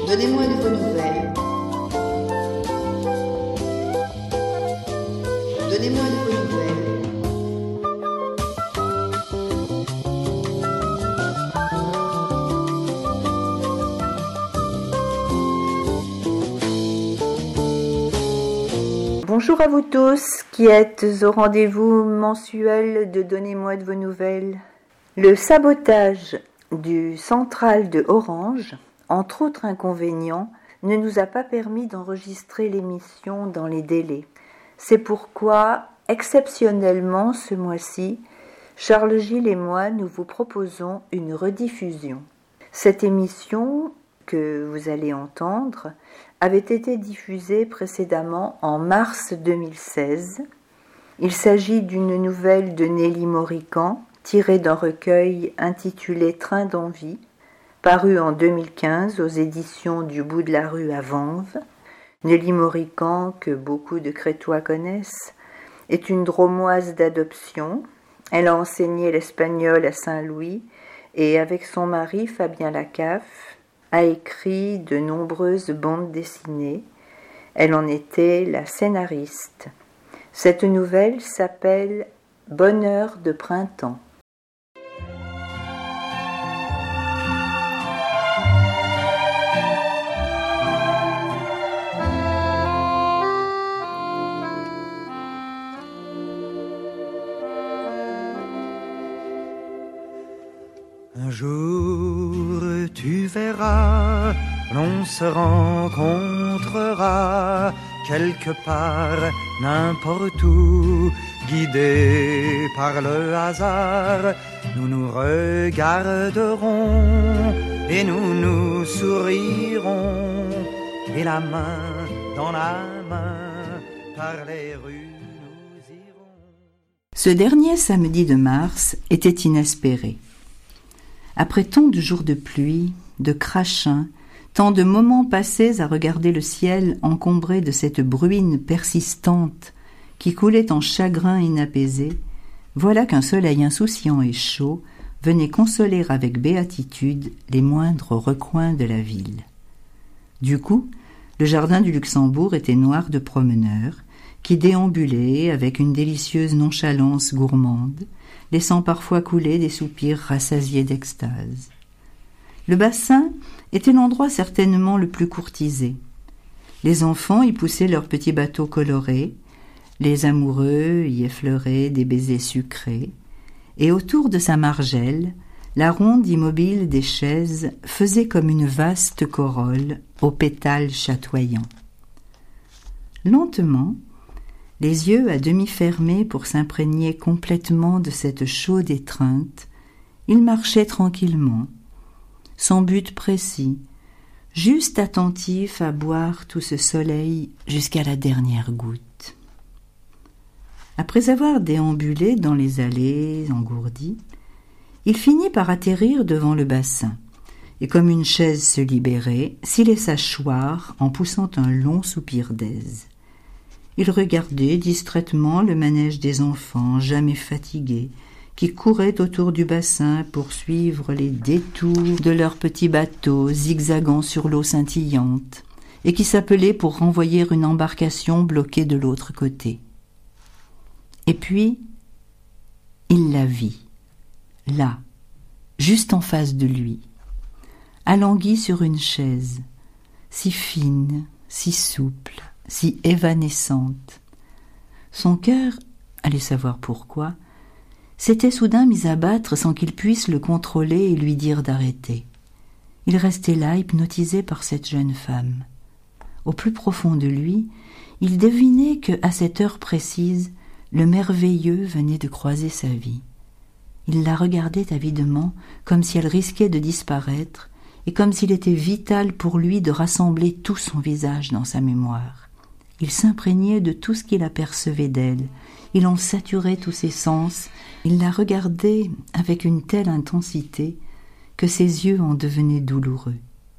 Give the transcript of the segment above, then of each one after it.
Donnez-moi de vos nouvelles. Donnez-moi de vos nouvelles. Bonjour à vous tous qui êtes au rendez-vous mensuel de Donnez-moi de vos nouvelles. Le sabotage du central de Orange, entre autres inconvénients, ne nous a pas permis d'enregistrer l'émission dans les délais. C'est pourquoi, exceptionnellement ce mois-ci, Charles Gilles et moi, nous vous proposons une rediffusion. Cette émission que vous allez entendre avait été diffusée précédemment en mars 2016. Il s'agit d'une nouvelle de Nelly Maurican, tirée d'un recueil intitulé Train d'envie, paru en 2015 aux éditions du Bout de la Rue à Vanves. Nelly Maurican, que beaucoup de Crétois connaissent, est une Dromoise d'adoption. Elle a enseigné l'espagnol à Saint-Louis et avec son mari Fabien Lacaffe a écrit de nombreuses bandes dessinées. Elle en était la scénariste. Cette nouvelle s'appelle Bonheur de printemps. Un jour tu verras, l'on se rencontrera quelque part, n'importe où, guidés par le hasard. Nous nous regarderons et nous nous sourirons, et la main dans la main, par les rues nous irons. Ce dernier samedi de mars était inespéré. Après tant de jours de pluie, de crachins, tant de moments passés à regarder le ciel encombré de cette bruine persistante qui coulait en chagrin inapaisé, voilà qu'un soleil insouciant et chaud venait consoler avec béatitude les moindres recoins de la ville. Du coup, le jardin du Luxembourg était noir de promeneurs qui déambulaient avec une délicieuse nonchalance gourmande, laissant parfois couler des soupirs rassasiés d'extase. Le bassin était l'endroit certainement le plus courtisé. Les enfants y poussaient leurs petits bateaux colorés, les amoureux y effleuraient des baisers sucrés, et autour de sa margelle, la ronde immobile des chaises faisait comme une vaste corolle aux pétales chatoyants. Lentement, les yeux à demi fermés pour s'imprégner complètement de cette chaude étreinte, il marchait tranquillement, sans but précis, juste attentif à boire tout ce soleil jusqu'à la dernière goutte. Après avoir déambulé dans les allées engourdies, il finit par atterrir devant le bassin, et comme une chaise se libérait, s'y laissa choir en poussant un long soupir d'aise. Il regardait distraitement le manège des enfants, jamais fatigués, qui couraient autour du bassin pour suivre les détours de leurs petits bateaux zigzagant sur l'eau scintillante, et qui s'appelaient pour renvoyer une embarcation bloquée de l'autre côté. Et puis, il la vit, là, juste en face de lui, alanguie sur une chaise, si fine, si souple, si évanescente. Son cœur, allez savoir pourquoi, s'était soudain mis à battre sans qu'il puisse le contrôler et lui dire d'arrêter. Il restait là, hypnotisé par cette jeune femme. Au plus profond de lui, il devinait que, à cette heure précise, le merveilleux venait de croiser sa vie. Il la regardait avidement, comme si elle risquait de disparaître, et comme s'il était vital pour lui de rassembler tout son visage dans sa mémoire. Il s'imprégnait de tout ce qu'il apercevait d'elle, il en saturait tous ses sens, il la regardait avec une telle intensité que ses yeux en devenaient douloureux.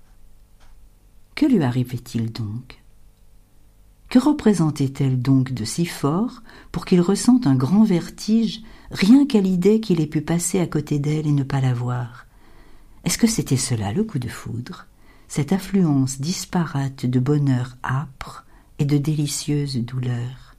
Que lui arrivait-il donc ? Que représentait-elle donc de si fort pour qu'il ressente un grand vertige rien qu'à l'idée qu'il ait pu passer à côté d'elle et ne pas la voir ? Est-ce que c'était cela le coup de foudre ? cette affluence disparate de bonheur âpre et de délicieuse douleur.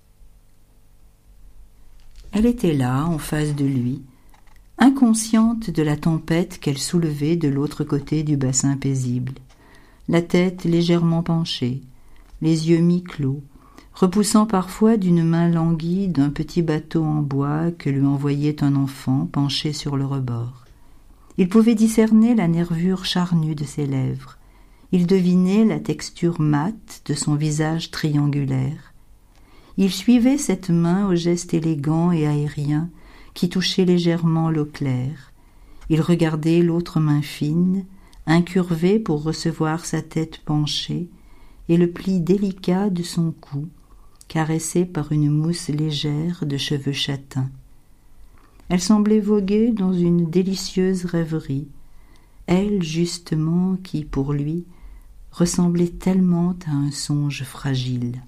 Elle était là, en face de lui, inconsciente de la tempête qu'elle soulevait de l'autre côté du bassin paisible, la tête légèrement penchée, les yeux mi-clos, repoussant parfois d'une main languide un petit bateau en bois que lui envoyait un enfant penché sur le rebord. Il pouvait discerner la nervure charnue de ses lèvres. Il devinait la texture mate de son visage triangulaire. Il suivait cette main au geste élégant et aérien qui touchait légèrement l'eau claire. Il regardait l'autre main fine, incurvée pour recevoir sa tête penchée, et le pli délicat de son cou, caressé par une mousse légère de cheveux châtains. Elle semblait voguer dans une délicieuse rêverie, elle justement qui, pour lui, ressemblait tellement à un songe fragile.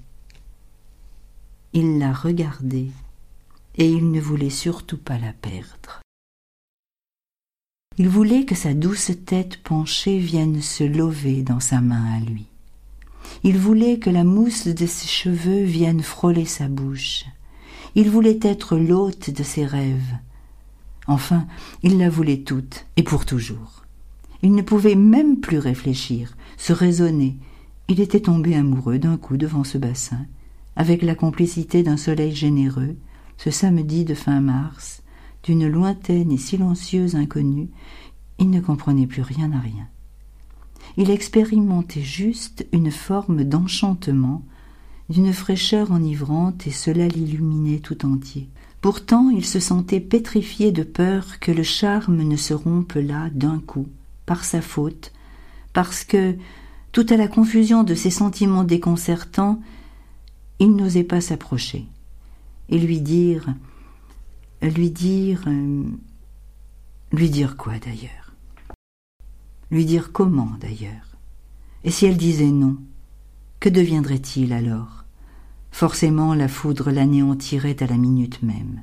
Il la regardait, et il ne voulait surtout pas la perdre. Il voulait que sa douce tête penchée vienne se lever dans sa main à lui. Il voulait que la mousse de ses cheveux vienne frôler sa bouche. Il voulait être l'hôte de ses rêves. Enfin, il la voulait toute, et pour toujours. Il ne pouvait même plus réfléchir, se raisonner. Il était tombé amoureux d'un coup devant ce bassin, avec la complicité d'un soleil généreux, ce samedi de fin mars, d'une lointaine et silencieuse inconnue. Il ne comprenait plus rien à rien. Il expérimentait juste une forme d'enchantement, d'une fraîcheur enivrante, et cela l'illuminait tout entier. Pourtant, il se sentait pétrifié de peur que le charme ne se rompe là d'un coup, par sa faute, parce que, tout à la confusion de ses sentiments déconcertants, il n'osait pas s'approcher et lui dire quoi d'ailleurs? Lui dire comment d'ailleurs? Et si elle disait non, que deviendrait-il alors? Forcément la foudre l'anéantirait à la minute même.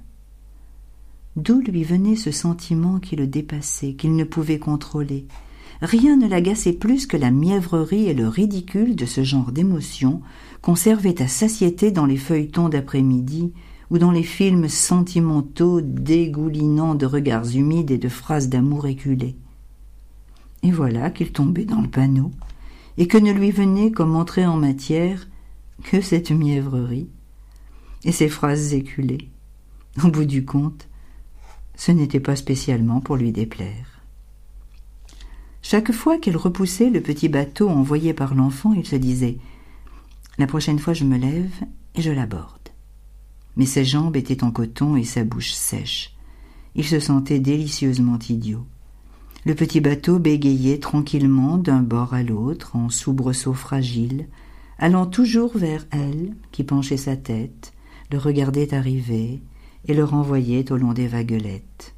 D'où lui venait ce sentiment qui le dépassait, qu'il ne pouvait contrôler? Rien ne l'agaçait plus que la mièvrerie et le ridicule de ce genre d'émotion qu'on servait à satiété dans les feuilletons d'après-midi ou dans les films sentimentaux dégoulinant de regards humides et de phrases d'amour éculées. Et voilà qu'il tombait dans le panneau, et que ne lui venait comme entrée en matière que cette mièvrerie et ces phrases éculées. Au bout du compte, ce n'était pas spécialement pour lui déplaire. Chaque fois qu'elle repoussait le petit bateau envoyé par l'enfant, il se disait « La prochaine fois, je me lève et je l'aborde. » Mais ses jambes étaient en coton et sa bouche sèche. Il se sentait délicieusement idiot. Le petit bateau bégayait tranquillement d'un bord à l'autre, en soubresaut fragile, allant toujours vers elle, qui penchait sa tête, le regardait arriver et le renvoyait au long des vaguelettes.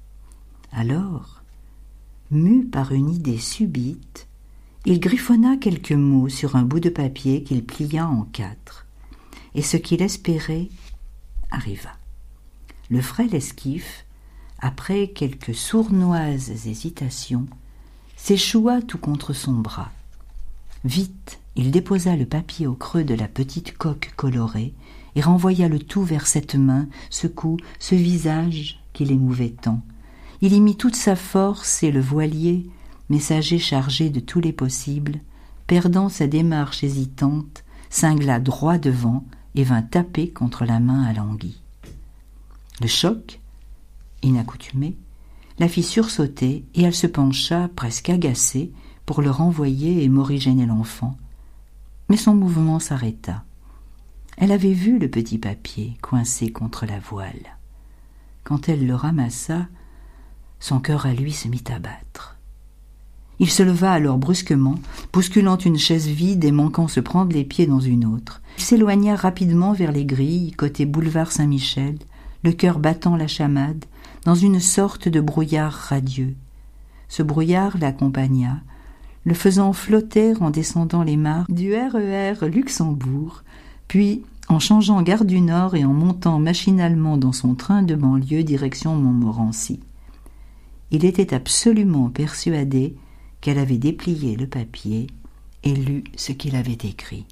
Alors, mu par une idée subite, il griffonna quelques mots sur un bout de papier qu'il plia en 4, et ce qu'il espérait arriva. Le frêle esquif, après quelques sournoises hésitations, s'échoua tout contre son bras. Vite, il déposa le papier au creux de la petite coque colorée et renvoya le tout vers cette main, ce cou, ce visage qui l'émouvait tant. Il y mit toute sa force et le voilier, messager chargé de tous les possibles, perdant sa démarche hésitante, cingla droit devant et vint taper contre la main alanguie. Le choc, inaccoutumé, la fit sursauter et elle se pencha, presque agacée, pour le renvoyer et morigéner l'enfant. Mais son mouvement s'arrêta. Elle avait vu le petit papier coincé contre la voile. Quand elle le ramassa, son cœur à lui se mit à battre. Il se leva alors brusquement, bousculant une chaise vide et manquant se prendre les pieds dans une autre. Il s'éloigna rapidement vers les grilles, côté boulevard Saint-Michel, le cœur battant la chamade, dans une sorte de brouillard radieux. Ce brouillard l'accompagna, le faisant flotter en descendant les marches du RER Luxembourg, puis en changeant gare du Nord et en montant machinalement dans son train de banlieue direction Montmorency. Il était absolument persuadé qu'elle avait déplié le papier et lu ce qu'il avait écrit.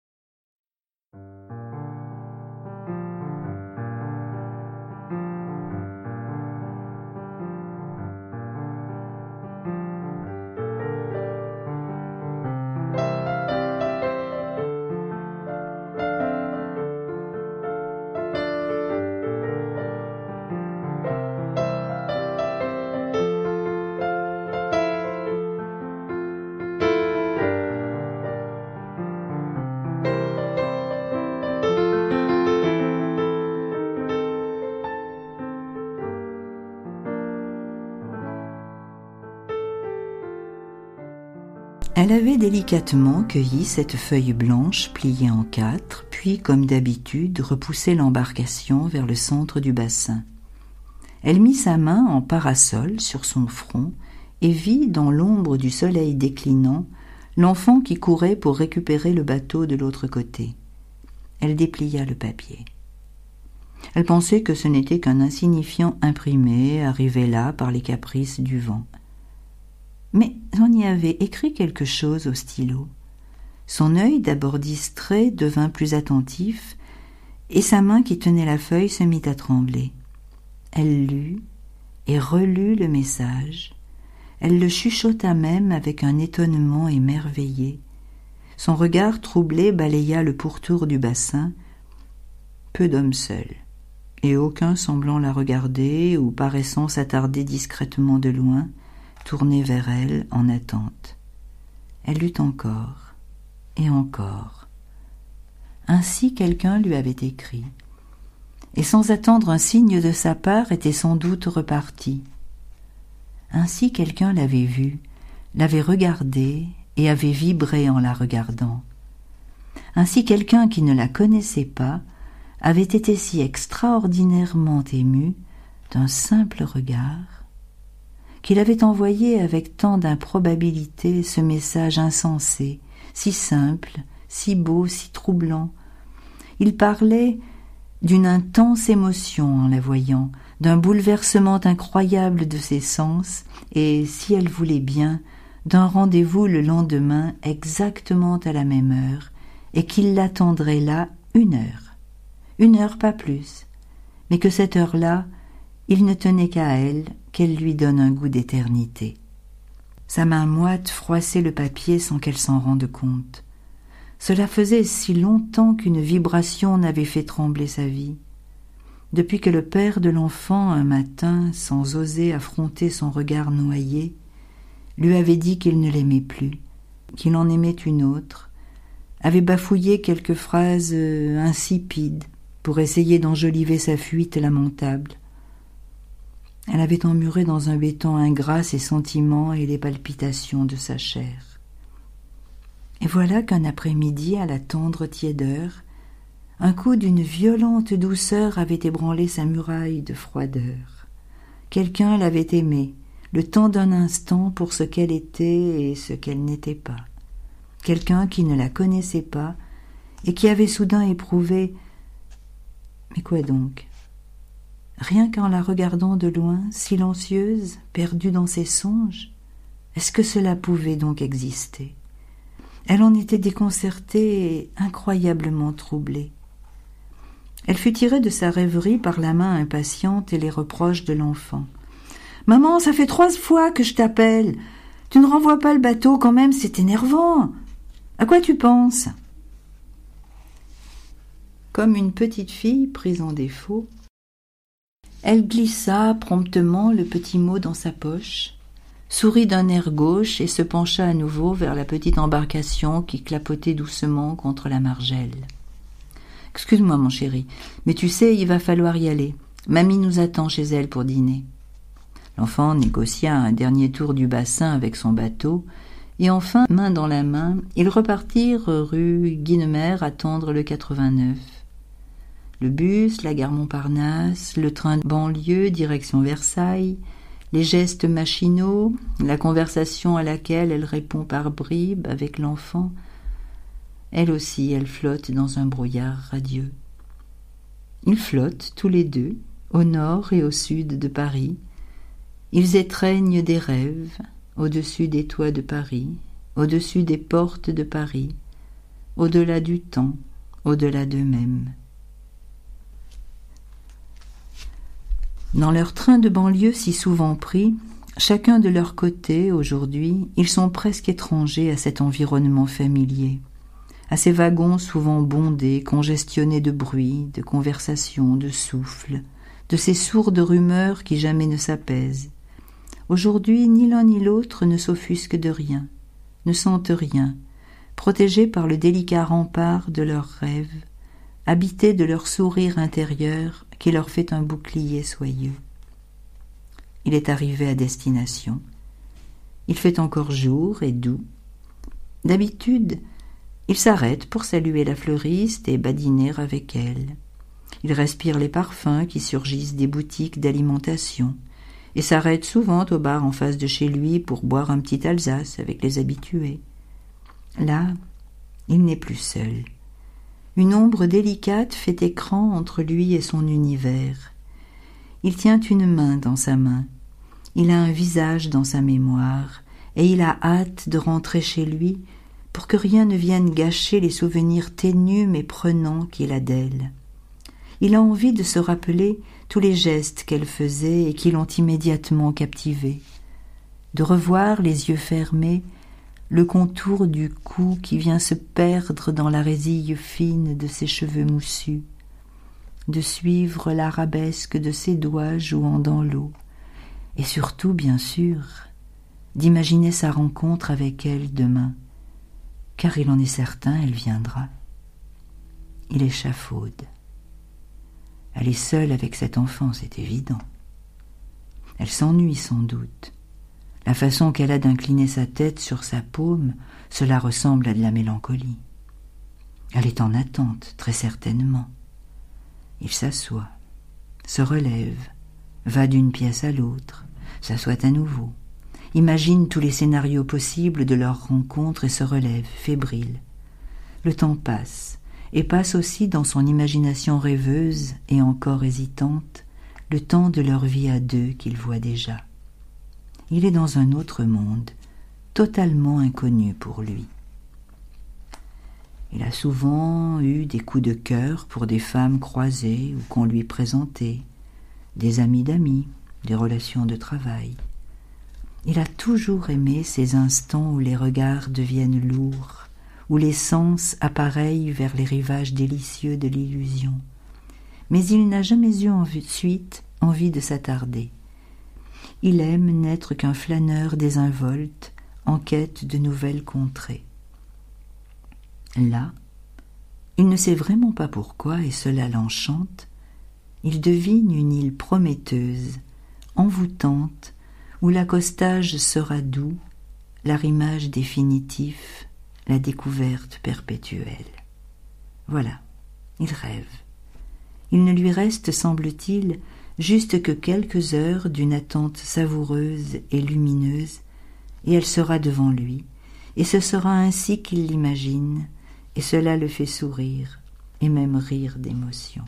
Elle avait délicatement cueilli cette feuille blanche pliée en 4, puis, comme d'habitude, repoussé l'embarcation vers le centre du bassin. Elle mit sa main en parasol sur son front et vit, dans l'ombre du soleil déclinant, l'enfant qui courait pour récupérer le bateau de l'autre côté. Elle déplia le papier. Elle pensait que ce n'était qu'un insignifiant imprimé, arrivé là par les caprices du vent. Mais on y avait écrit quelque chose au stylo. Son œil, d'abord distrait, devint plus attentif, et sa main qui tenait la feuille se mit à trembler. Elle lut et relut le message. Elle le chuchota même avec un étonnement émerveillé. Son regard troublé balaya le pourtour du bassin. Peu d'hommes seuls, et aucun semblant la regarder ou paraissant s'attarder discrètement de loin, tournée vers elle en attente. Elle lut encore et encore. Ainsi quelqu'un lui avait écrit, et sans attendre un signe de sa part était sans doute reparti. Ainsi quelqu'un l'avait vue, l'avait regardée et avait vibré en la regardant. Ainsi quelqu'un qui ne la connaissait pas avait été si extraordinairement ému d'un simple regard qu'il avait envoyé avec tant d'improbabilité ce message insensé, si simple, si beau, si troublant. Il parlait d'une intense émotion en la voyant, d'un bouleversement incroyable de ses sens, et, si elle voulait bien, d'un rendez-vous le lendemain exactement à la même heure, et qu'il l'attendrait là 1 heure, pas plus, mais que cette heure-là, il ne tenait qu'à elle qu'elle lui donne un goût d'éternité. Sa main moite froissait le papier sans qu'elle s'en rende compte. Cela faisait si longtemps qu'une vibration n'avait fait trembler sa vie. Depuis que le père de l'enfant, un matin, sans oser affronter son regard noyé, lui avait dit qu'il ne l'aimait plus, qu'il en aimait une autre, avait bafouillé quelques phrases insipides pour essayer d'enjoliver sa fuite lamentable. Elle avait emmuré dans un béton ingrat ses sentiments et les palpitations de sa chair. Et voilà qu'un après-midi, à la tendre tiédeur, un coup d'une violente douceur avait ébranlé sa muraille de froideur. Quelqu'un l'avait aimée, le temps d'un instant pour ce qu'elle était et ce qu'elle n'était pas. Quelqu'un qui ne la connaissait pas et qui avait soudain éprouvé... Mais quoi donc ? Rien qu'en la regardant de loin, silencieuse, perdue dans ses songes, est-ce que cela pouvait donc exister ? Elle en était déconcertée et incroyablement troublée. Elle fut tirée de sa rêverie par la main impatiente et les reproches de l'enfant. « Maman, ça fait 3 fois que je t'appelle. Tu ne renvoies pas le bateau quand même, c'est énervant. À quoi tu penses ?» Comme une petite fille prise en défaut, elle glissa promptement le petit mot dans sa poche, sourit d'un air gauche et se pencha à nouveau vers la petite embarcation qui clapotait doucement contre la margelle. « Excuse-moi, mon chéri, mais tu sais, il va falloir y aller. Mamie nous attend chez elle pour dîner. » L'enfant négocia un dernier tour du bassin avec son bateau, et enfin, main dans la main, ils repartirent rue Guinemer attendre le 89. Le bus, la gare Montparnasse, le train de banlieue direction Versailles, les gestes machinaux, la conversation à laquelle elle répond par bribes avec l'enfant. Elle aussi, elle flotte dans un brouillard radieux. Ils flottent tous les deux, au nord et au sud de Paris. Ils étreignent des rêves, au-dessus des toits de Paris, au-dessus des portes de Paris, au-delà du temps, au-delà d'eux-mêmes. Dans leur train de banlieue si souvent pris, chacun de leur côté, aujourd'hui, ils sont presque étrangers à cet environnement familier, à ces wagons souvent bondés, congestionnés de bruit, de conversation, de souffle, de ces sourdes rumeurs qui jamais ne s'apaisent. Aujourd'hui, ni l'un ni l'autre ne s'offusquent de rien, ne sentent rien, protégés par le délicat rempart de leurs rêves, habités de leur sourire intérieur qui leur fait un bouclier soyeux. Il est arrivé à destination. Il fait encore jour et doux. D'habitude, il s'arrête pour saluer la fleuriste et badiner avec elle. Il respire les parfums qui surgissent des boutiques d'alimentation et s'arrête souvent au bar en face de chez lui pour boire un petit Alsace avec les habitués. Là, il n'est plus seul. Une ombre délicate fait écran entre lui et son univers. Il tient une main dans sa main. Il a un visage dans sa mémoire et il a hâte de rentrer chez lui pour que rien ne vienne gâcher les souvenirs ténus mais prenants qu'il a d'elle. Il a envie de se rappeler tous les gestes qu'elle faisait et qui l'ont immédiatement captivé, de revoir les yeux fermés, le contour du cou qui vient se perdre dans la résille fine de ses cheveux moussus, de suivre l'arabesque de ses doigts jouant dans l'eau, et surtout, bien sûr, d'imaginer sa rencontre avec elle demain, car il en est certain, elle viendra. Il échafaude. Elle est seule avec cet enfant, c'est évident. Elle s'ennuie sans doute. La façon qu'elle a d'incliner sa tête sur sa paume, cela ressemble à de la mélancolie. Elle est en attente, très certainement. Il s'assoit, se relève, va d'une pièce à l'autre, s'assoit à nouveau, imagine tous les scénarios possibles de leur rencontre et se relève, fébrile. Le temps passe, et passe aussi dans son imagination rêveuse et encore hésitante, le temps de leur vie à deux qu'il voit déjà. Il est dans un autre monde, totalement inconnu pour lui. Il a souvent eu des coups de cœur pour des femmes croisées ou qu'on lui présentait, des amis d'amis, des relations de travail. Il a toujours aimé ces instants où les regards deviennent lourds, où les sens appareillent vers les rivages délicieux de l'illusion. Mais il n'a jamais eu ensuite envie de s'attarder. Il aime n'être qu'un flâneur désinvolte, en quête de nouvelles contrées. Là, il ne sait vraiment pas pourquoi, et cela l'enchante, il devine une île prometteuse, envoûtante, où l'accostage sera doux, l'arrimage définitif, la découverte perpétuelle. Voilà, il rêve. Il ne lui reste, semble-t-il, juste que quelques heures d'une attente savoureuse et lumineuse, et elle sera devant lui, et ce sera ainsi qu'il l'imagine, et cela le fait sourire, et même rire d'émotion.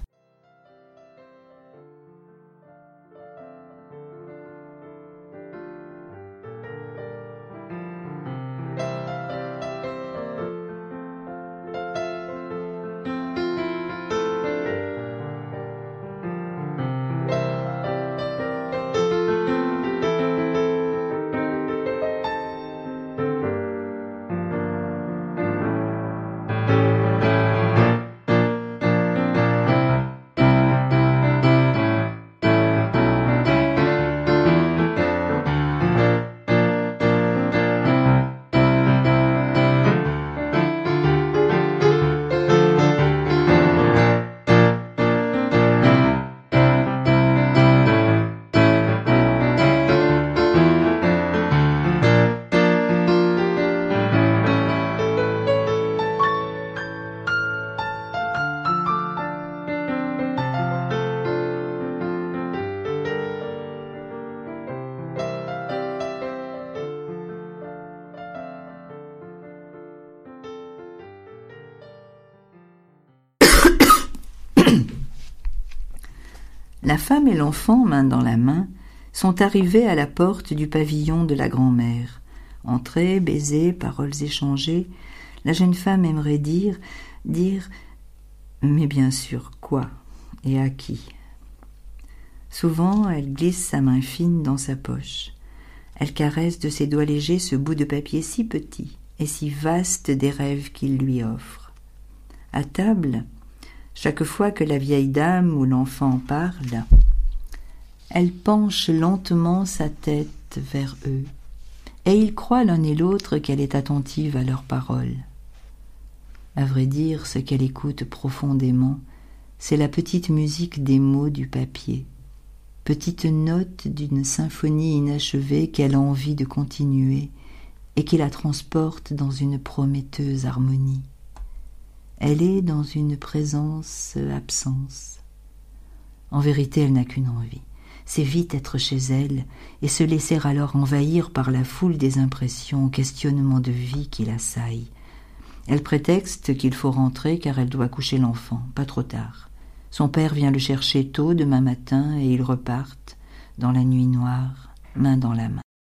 La femme et l'enfant, main dans la main, sont arrivés à la porte du pavillon de la grand-mère, Entrée, baiser, paroles échangées, la jeune femme aimerait dire, mais bien sûr, quoi et à qui? Souvent, elle glisse sa main fine dans sa poche. Elle caresse de ses doigts légers ce bout de papier si petit et si vaste des rêves qu'il lui offre. À table, chaque fois que la vieille dame ou l'enfant parle, elle penche lentement sa tête vers eux, et ils croient l'un et l'autre qu'elle est attentive à leurs paroles. À vrai dire, ce qu'elle écoute profondément, c'est la petite musique des mots du papier, petite note d'une symphonie inachevée qu'elle a envie de continuer et qui la transporte dans une prometteuse harmonie. Elle est dans une présence-absence. En vérité, elle n'a qu'une envie, c'est vite être chez elle et se laisser alors envahir par la foule des impressions, questionnements de vie qui l'assaillent. Elle prétexte qu'il faut rentrer car elle doit coucher l'enfant, pas trop tard. Son père vient le chercher tôt demain matin et ils repartent, dans la nuit noire, main dans la main.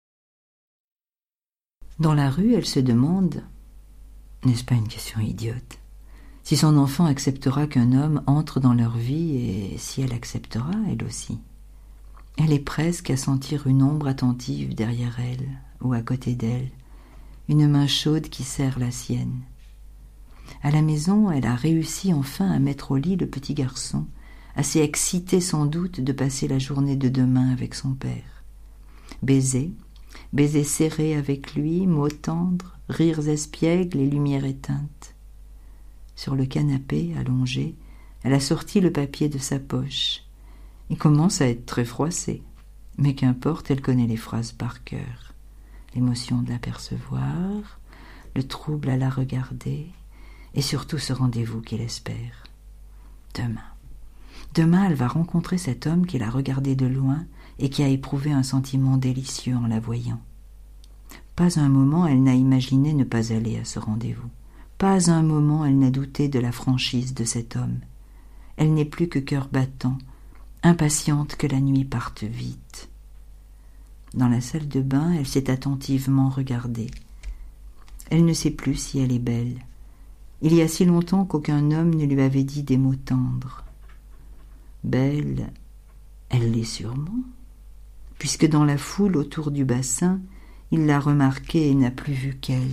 Dans la rue, elle se demande, n'est-ce pas une question idiote, si son enfant acceptera qu'un homme entre dans leur vie et si elle acceptera, elle aussi. Elle est presque à sentir une ombre attentive derrière elle ou à côté d'elle, une main chaude qui serre la sienne. À la maison, elle a réussi enfin à mettre au lit le petit garçon, assez excité sans doute de passer la journée de demain avec son père. Baiser serré avec lui, mots tendres, rires espiègles et lumière éteinte. Sur le canapé, allongée, elle a sorti le papier de sa poche. Il commence à être très froissé, mais qu'importe, elle connaît les phrases par cœur. L'émotion de l'apercevoir, le trouble à la regarder, et surtout ce rendez-vous qu'il espère. Demain, elle va rencontrer cet homme qui l'a regardée de loin et qui a éprouvé un sentiment délicieux en la voyant. Pas un moment elle n'a imaginé ne pas aller à ce rendez-vous. Pas un moment elle n'a douté de la franchise de cet homme. Elle n'est plus que cœur battant, impatiente que la nuit parte vite. Dans la salle de bain, elle s'est attentivement regardée. Elle ne sait plus si elle est belle. Il y a si longtemps qu'aucun homme ne lui avait dit des mots tendres. Belle, elle l'est sûrement, puisque dans la foule autour du bassin, il l'a remarquée et n'a plus vu qu'elle.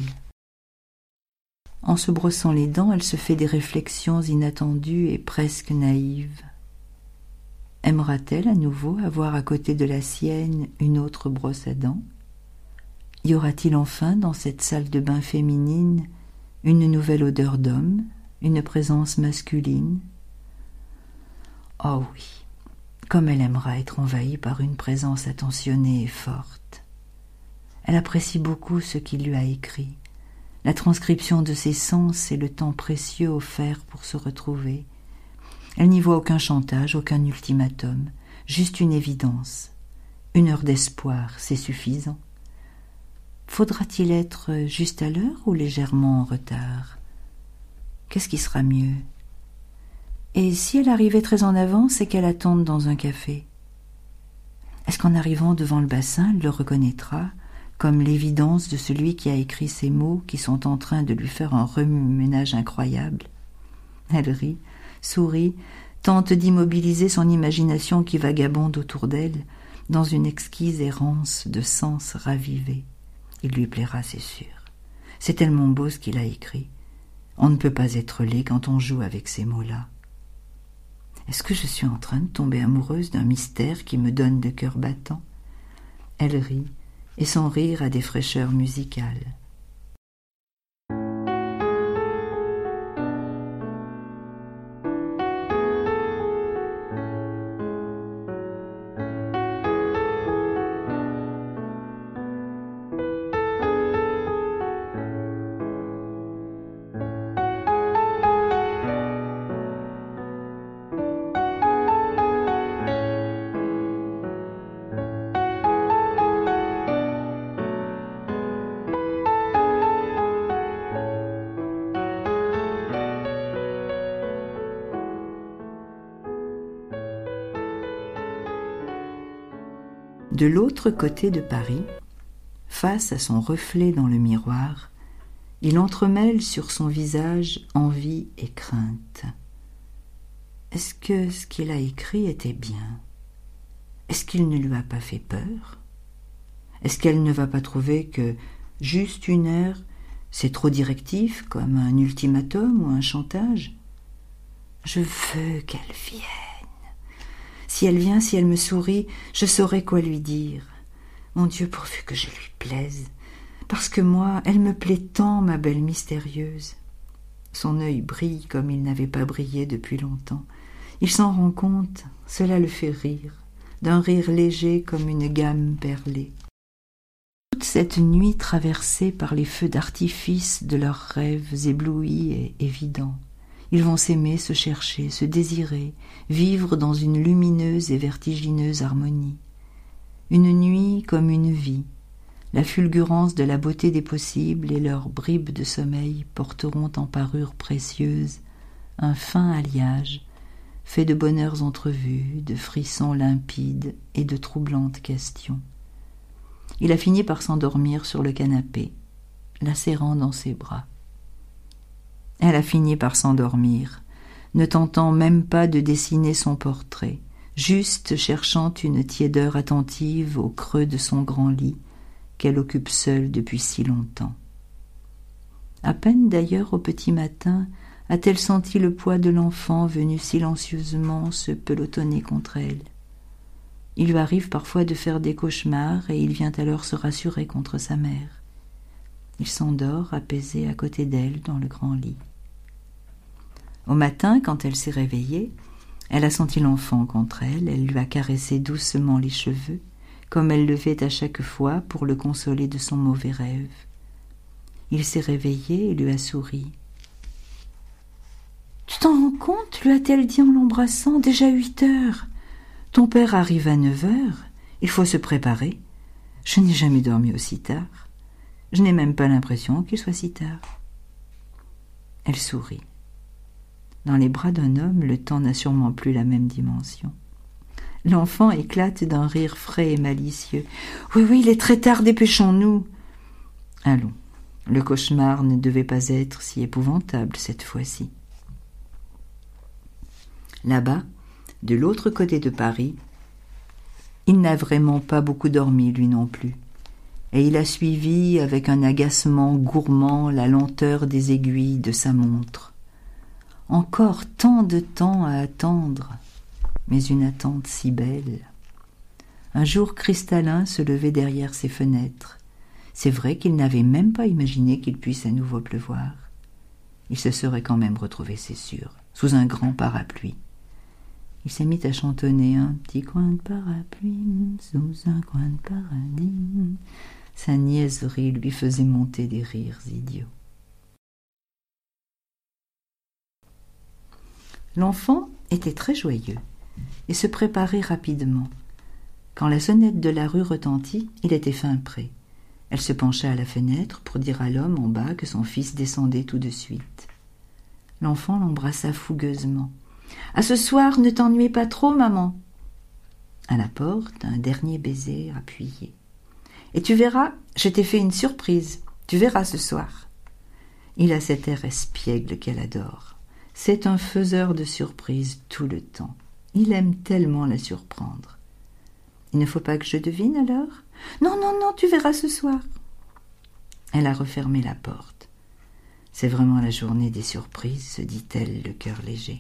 En se brossant les dents, elle se fait des réflexions inattendues et presque naïves. Aimera-t-elle à nouveau avoir à côté de la sienne une autre brosse à dents? Y aura-t-il enfin dans cette salle de bain féminine une nouvelle odeur d'homme, une présence masculine? Oh oui, comme elle aimera être envahie par une présence attentionnée et forte. Elle apprécie beaucoup ce qu'il lui a écrit, la transcription de ses sens et le temps précieux offert pour se retrouver. Elle n'y voit aucun chantage, aucun ultimatum, juste une évidence. Une heure d'espoir, c'est suffisant. Faudra-t-il être juste à l'heure ou légèrement en retard? Qu'est-ce qui sera mieux? Et si elle arrivait très en avance et qu'elle attende dans un café? Est-ce qu'en arrivant devant le bassin, elle le reconnaîtra comme l'évidence de celui qui a écrit ces mots qui sont en train de lui faire un remue-ménage incroyable? Elle rit, sourit, tente d'immobiliser son imagination qui vagabonde autour d'elle dans une exquise errance de sens ravivés. Il lui plaira, c'est sûr. C'est tellement beau ce qu'il a écrit. On ne peut pas être laid quand on joue avec ces mots-là. Est-ce que je suis en train de tomber amoureuse d'un mystère qui me donne le cœur battant? Elle rit, et son rire a des fraîcheurs musicales. De l'autre côté de Paris, Face à son reflet dans le miroir, il entremêle sur son visage envie et crainte. Est-ce que ce qu'il a écrit était bien? Est-ce qu'il ne lui a pas fait peur? Est-ce qu'elle ne va pas trouver que juste 1 heure, c'est trop directif, comme un ultimatum ou un chantage? Je veux qu'elle vienne. Si elle vient, si elle me sourit, je saurai quoi lui dire. Mon Dieu, pourvu que je lui plaise, parce que moi, elle me plaît tant, ma belle mystérieuse. Son œil brille comme il n'avait pas brillé depuis longtemps. Il s'en rend compte, cela le fait rire, d'un rire léger comme une gamme perlée. Toute cette nuit traversée par les feux d'artifice de leurs rêves éblouis et évidents, ils vont s'aimer, se chercher, se désirer, vivre dans une lumineuse et vertigineuse harmonie. Une nuit comme une vie, la fulgurance de la beauté des possibles et leurs bribes de sommeil porteront en parure précieuse un fin alliage, fait de bonheurs entrevus, de frissons limpides et de troublantes questions. Il a fini par s'endormir sur le canapé, la serrant dans ses bras. Elle a fini par s'endormir, ne tentant même pas de dessiner son portrait, juste cherchant une tiédeur attentive au creux de son grand lit, qu'elle occupe seule depuis si longtemps. À peine d'ailleurs au petit matin a-t-elle senti le poids de l'enfant venu silencieusement se pelotonner contre elle. Il lui arrive parfois de faire des cauchemars et il vient alors se rassurer contre sa mère. Il s'endort apaisé à côté d'elle dans le grand lit. Au matin, quand elle s'est réveillée, elle a senti l'enfant contre elle, elle lui a caressé doucement les cheveux, comme elle le fait à chaque fois pour le consoler de son mauvais rêve. Il s'est réveillé et lui a souri. « Tu t'en rends compte ?» lui a-t-elle dit en l'embrassant. « Déjà 8 heures. Ton père arrive à 9 heures. Il faut se préparer. Je n'ai jamais dormi aussi tard. Je n'ai même pas l'impression qu'il soit si tard. » Elle sourit. Dans les bras d'un homme, le temps n'a sûrement plus la même dimension. L'enfant éclate d'un rire frais et malicieux. « Oui, il est très tard, dépêchons-nous. » Allons, le cauchemar ne devait pas être si épouvantable cette fois-ci. Là-bas, de l'autre côté de Paris, il n'a vraiment pas beaucoup dormi, lui non plus, et il a suivi avec un agacement gourmand la lenteur des aiguilles de sa montre. Encore tant de temps à attendre, mais une attente si belle. Un jour cristallin se levait derrière ses fenêtres. C'est vrai qu'il n'avait même pas imaginé qu'il puisse à nouveau pleuvoir. Il se serait quand même retrouvé, c'est sûr, sous un grand parapluie. Il s'est mis à chantonner un petit coin de parapluie, sous un coin de paradis. Sa niaiserie lui faisait monter des rires idiots. L'enfant était très joyeux et se préparait rapidement. Quand la sonnette de la rue retentit, il était fin prêt. Elle se pencha à la fenêtre pour dire à l'homme en bas que son fils descendait tout de suite. L'enfant l'embrassa fougueusement. « À ce soir, ne t'ennuie pas trop, maman !» À la porte, un dernier baiser appuyé. « Et tu verras, je t'ai fait une surprise. Tu verras ce soir. » Il a cet air espiègle qu'elle adore. C'est un faiseur de surprises tout le temps. Il aime tellement la surprendre. « Il ne faut pas que je devine alors ? » « Non, tu verras ce soir. » Elle a refermé la porte. C'est vraiment la journée des surprises, se dit-elle, le cœur léger.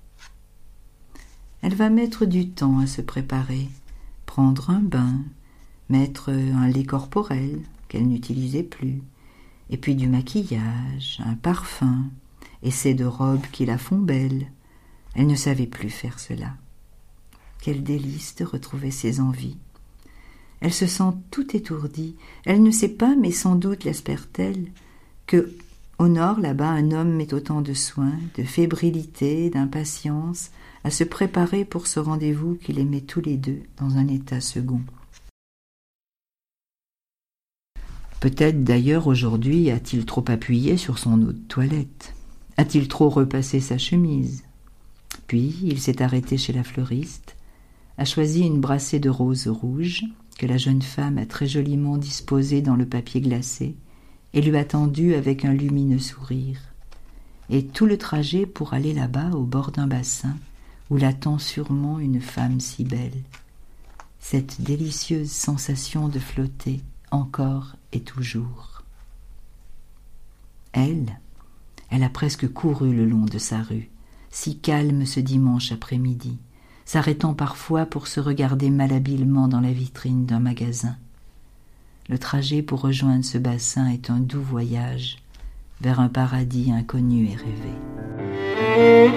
Elle va mettre du temps à se préparer, prendre un bain, mettre un lait corporel qu'elle n'utilisait plus, et puis du maquillage, un parfum, essai de robe qui la font belle. Elle ne savait plus faire cela. Quel délice de retrouver ses envies. Elle se sent tout étourdie. Elle ne sait pas, mais sans doute l'espère-t-elle, que, au nord, là-bas, un homme met autant de soins, de fébrilité, d'impatience, à se préparer pour ce rendez-vous qui les met tous les deux dans un état second. Peut-être d'ailleurs aujourd'hui a-t-il trop appuyé sur son eau de toilette. A-t-il trop repassé sa chemise? Puis il s'est arrêté chez la fleuriste, a choisi une brassée de roses rouges que la jeune femme a très joliment disposé dans le papier glacé et lui a tendu avec un lumineux sourire. Et tout le trajet pour aller là-bas au bord d'un bassin où l'attend sûrement une femme si belle. Cette délicieuse sensation de flotter encore et toujours. Elle a presque couru le long de sa rue, si calme ce dimanche après-midi, s'arrêtant parfois pour se regarder malhabilement dans la vitrine d'un magasin. Le trajet pour rejoindre ce bassin est un doux voyage vers un paradis inconnu et rêvé.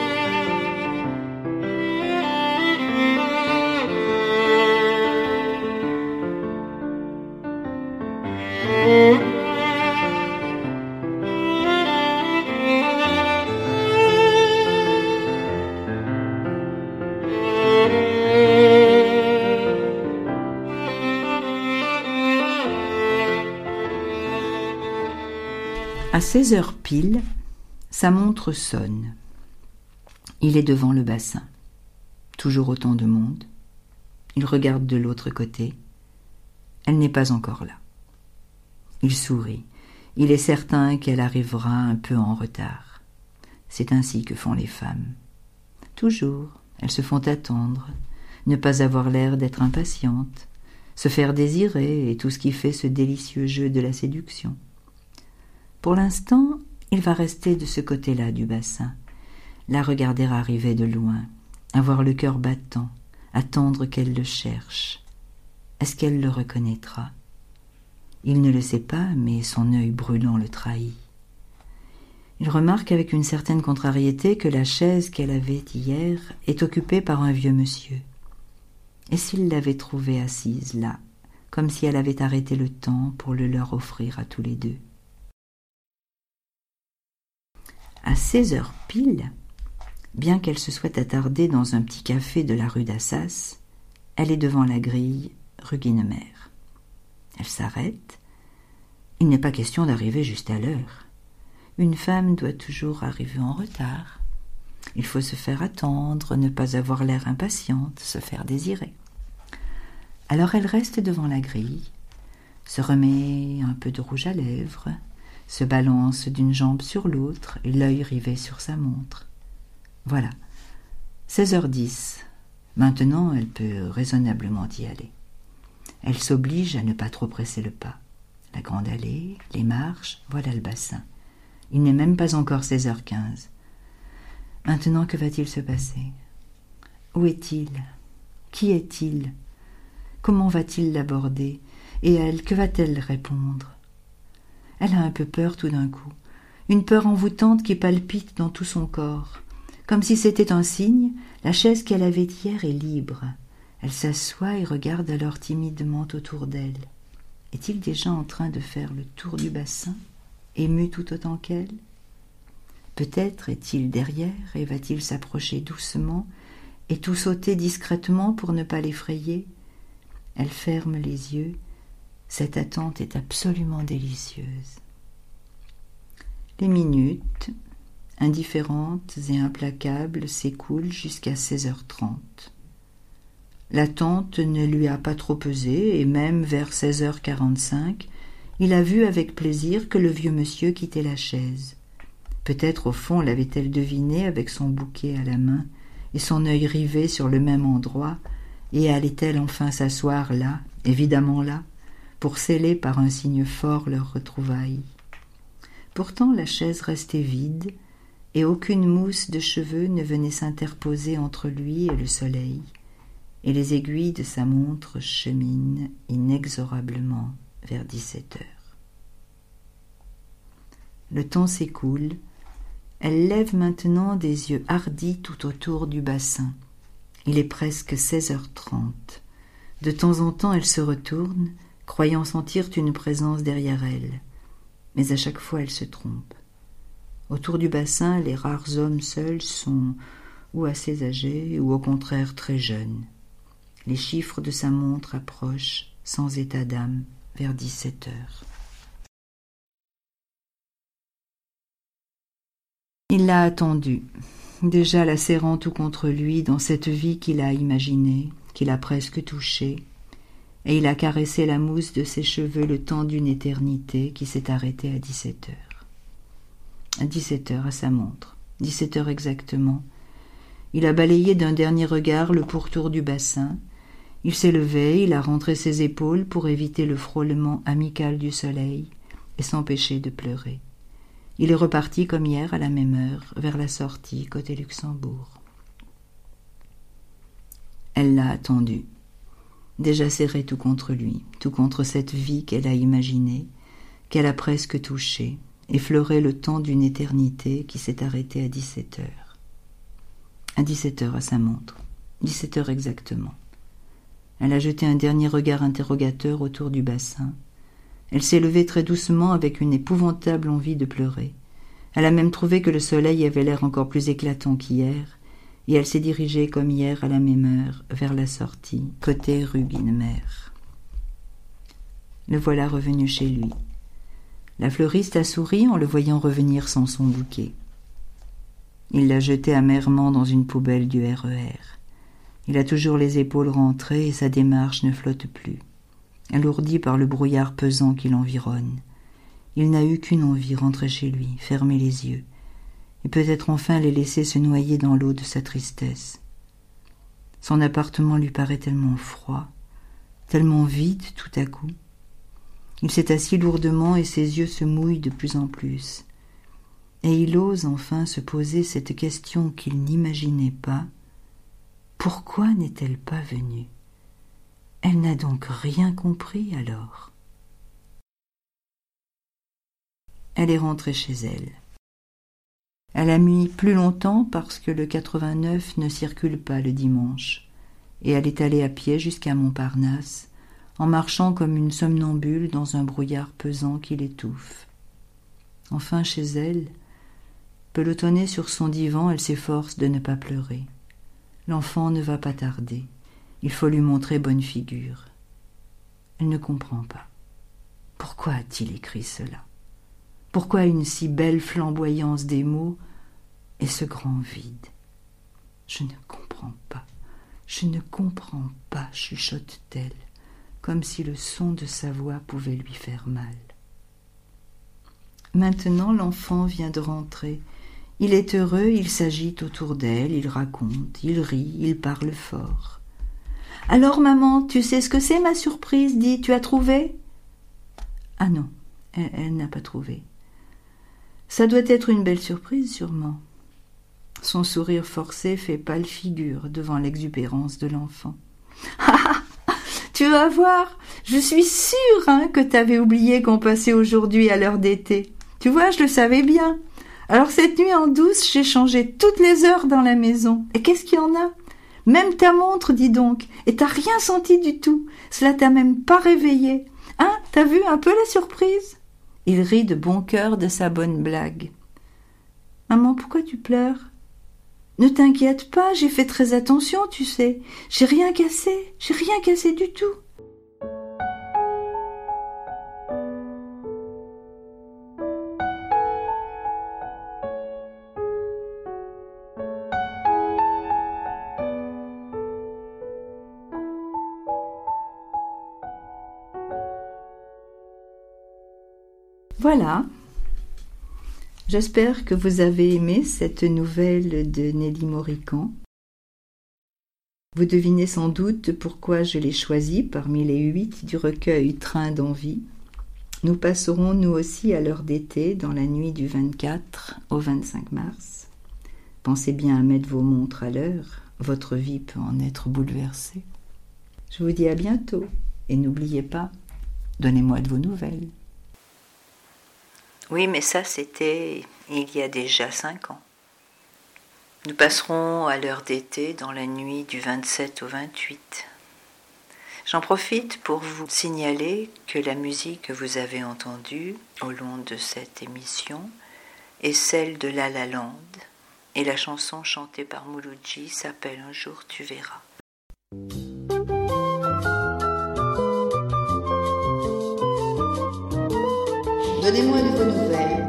À 16h pile, sa montre sonne. Il est devant le bassin. Toujours autant de monde. Il regarde de l'autre côté. Elle n'est pas encore là. Il sourit. Il est certain qu'elle arrivera un peu en retard. C'est ainsi que font les femmes. Toujours, elles se font attendre, ne pas avoir l'air d'être impatientes, se faire désirer et tout ce qui fait ce délicieux jeu de la séduction. Pour l'instant, il va rester de ce côté-là du bassin, la regarder arriver de loin, avoir le cœur battant, attendre qu'elle le cherche. Est-ce qu'elle le reconnaîtra ? Il ne le sait pas, mais son œil brûlant le trahit. Il remarque avec une certaine contrariété que la chaise qu'elle avait hier est occupée par un vieux monsieur. Et s'il l'avait trouvée assise là, comme si elle avait arrêté le temps pour le leur offrir à tous les deux. À 16h pile, bien qu'elle se soit attardée dans un petit café de la rue d'Assas, elle est devant la grille, rue Guinemer. Elle s'arrête. Il n'est pas question d'arriver juste à l'heure. Une femme doit toujours arriver en retard. Il faut se faire attendre, ne pas avoir l'air impatiente, se faire désirer. Alors elle reste devant la grille, se remet un peu de rouge à lèvres, se balance d'une jambe sur l'autre, l'œil rivé sur sa montre. Voilà, 16h10. Maintenant, elle peut raisonnablement y aller. Elle s'oblige à ne pas trop presser le pas. La grande allée, les marches, voilà le bassin. Il n'est même pas encore 16h15. Maintenant, que va-t-il se passer ? Où est-il ? Qui est-il ? Comment va-t-il l'aborder ? Et elle, que va-t-elle répondre ? Elle a un peu peur tout d'un coup, une peur envoûtante qui palpite dans tout son corps. Comme si c'était un signe, la chaise qu'elle avait hier est libre. Elle s'assoit et regarde alors timidement autour d'elle. Est-il déjà en train de faire le tour du bassin, ému tout autant qu'elle ? Peut-être est-il derrière et va-t-il s'approcher doucement et tout sauter discrètement pour ne pas l'effrayer ? Elle ferme les yeux. Cette attente est absolument délicieuse. Les minutes, indifférentes et implacables, s'écoulent jusqu'à 16h30. L'attente ne lui a pas trop pesé, et même vers 16h45, il a vu avec plaisir que le vieux monsieur quittait la chaise. Peut-être au fond l'avait-elle deviné avec son bouquet à la main et son œil rivé sur le même endroit, et allait-elle enfin s'asseoir là, évidemment là, pour sceller par un signe fort leur retrouvaille. Pourtant la chaise restait vide, et aucune mousse de cheveux ne venait s'interposer entre lui et le soleil, et les aiguilles de sa montre cheminent inexorablement vers 17h. Le temps s'écoule, elle lève maintenant des yeux hardis tout autour du bassin. Il est presque 16h30. De temps en temps elle se retourne, croyant sentir une présence derrière elle. Mais à chaque fois elle se trompe. Autour du bassin, les rares hommes seuls sont ou assez âgés ou au contraire très jeunes. Les chiffres de sa montre approchent, sans état d'âme, vers 17h. Il l'a attendue, déjà la serrant tout contre lui dans cette vie qu'il a imaginée, qu'il a presque touchée, et il a caressé la mousse de ses cheveux le temps d'une éternité qui s'est arrêtée à 17 heures. À 17 heures, à sa montre, 17 heures exactement. Il a balayé d'un dernier regard le pourtour du bassin. Il s'est levé, il a rentré ses épaules pour éviter le frôlement amical du soleil et s'empêcher de pleurer. Il est reparti comme hier à la même heure, vers la sortie, côté Luxembourg. Elle l'a attendu, déjà serré tout contre lui, tout contre cette vie qu'elle a imaginée, qu'elle a presque touchée, effleuré le temps d'une éternité qui s'est arrêtée à 17 heures. À 17 heures à sa montre, 17 heures exactement. Elle a jeté un dernier regard interrogateur autour du bassin. Elle s'est levée très doucement avec une épouvantable envie de pleurer. Elle a même trouvé que le soleil avait l'air encore plus éclatant qu'hier, et elle s'est dirigée comme hier à la même heure vers la sortie, côté rue Binemer. Le voilà revenu chez lui. La fleuriste a souri en le voyant revenir sans son bouquet. Il l'a jeté amèrement dans une poubelle du RER. Il a toujours les épaules rentrées et sa démarche ne flotte plus, alourdi par le brouillard pesant qui l'environne. Il n'a eu qu'une envie, rentrer chez lui, fermer les yeux, et peut-être enfin les laisser se noyer dans l'eau de sa tristesse. Son appartement lui paraît tellement froid, tellement vide tout à coup. Il s'est assis lourdement et ses yeux se mouillent de plus en plus. Et il ose enfin se poser cette question qu'il n'imaginait pas. Pourquoi n'est-elle pas venue? Elle n'a donc rien compris alors. Elle est rentrée chez elle. Elle a mis plus longtemps parce que le 89 ne circule pas le dimanche, et elle est allée à pied jusqu'à Montparnasse, en marchant comme une somnambule dans un brouillard pesant qui l'étouffe. Enfin chez elle, pelotonnée sur son divan, elle s'efforce de ne pas pleurer. L'enfant ne va pas tarder. Il faut lui montrer bonne figure. Elle ne comprend pas. Pourquoi a-t-il écrit cela? Pourquoi une si belle flamboyance des mots et ce grand vide? Je ne comprends pas, je ne comprends pas, chuchote-t-elle, comme si le son de sa voix pouvait lui faire mal. Maintenant, l'enfant vient de rentrer. Il est heureux, il s'agite autour d'elle, il raconte, il rit, il parle fort. « Alors, maman, tu sais ce que c'est, ma surprise? Dis, tu as trouvé ?» Ah non, elle n'a pas trouvé. Ça doit être une belle surprise, sûrement. Son sourire forcé fait pâle figure devant l'exubérance de l'enfant. « Ah, tu vas voir, je suis sûre que t'avais oublié qu'on passait aujourd'hui à l'heure d'été. Tu vois, je le savais bien. Alors cette nuit en douce, j'ai changé toutes les heures dans la maison. Et qu'est-ce qu'il y en a? Même ta montre, dis donc, et t'as rien senti du tout. Cela t'a même pas réveillé. Hein, t'as vu un peu la surprise? » Il rit de bon cœur de sa bonne blague. « Maman, pourquoi tu pleures? Ne t'inquiète pas, j'ai fait très attention, tu sais. J'ai rien cassé du tout. » Voilà, j'espère que vous avez aimé cette nouvelle de Nelly Moricand. Vous devinez sans doute pourquoi je l'ai choisie parmi les 8 du recueil Train d'envie. Nous passerons nous aussi à l'heure d'été dans la nuit du 24 au 25 mars. Pensez bien à mettre vos montres à l'heure, votre vie peut en être bouleversée. Je vous dis à bientôt et n'oubliez pas, donnez-moi de vos nouvelles. Oui, mais ça, c'était il y a déjà 5 ans. Nous passerons à l'heure d'été dans la nuit du 27 au 28. J'en profite pour vous signaler que la musique que vous avez entendue au long de cette émission est celle de La La Land, et la chanson chantée par Mouloudji s'appelle « Un jour tu verras ». Donnez-moi de vos nouvelles.